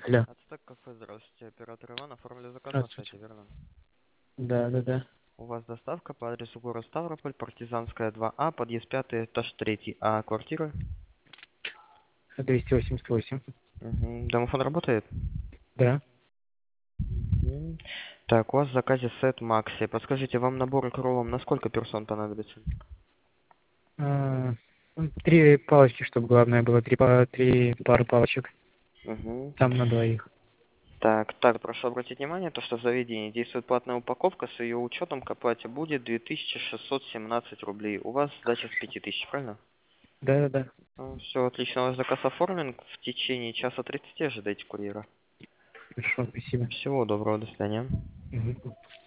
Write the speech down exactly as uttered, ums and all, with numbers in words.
Алло. Ацтек кафе, здравствуйте. Оператор Иван, оформили заказ на Здравствуйте. сайте, верно? Да, да, да. У вас доставка по адресу город Ставрополь, Партизанская два А, подъезд пятый, этаж третий. А квартира? двести восемьдесят восемь. Угу. Домофон работает? Да. Мгм. Так, у вас в заказе сет Макси. Подскажите, вам набор к роллам на сколько персон понадобится? А, ну, три палочки, чтобы главное было. Три, па- три пары палочек. Угу. Там на двоих. Так, так, прошу обратить внимание, то, что в заведении действует платная упаковка, с ее учетом к оплате будет две тысячи шестьсот семнадцать рублей. У вас сдача с пяти тысяч, правильно? Да, да, да. Все отлично, ваш заказ оформлен. В течение часа тридцати ожидайте курьера. Хорошо, спасибо. Всего доброго, до свидания. Мгм.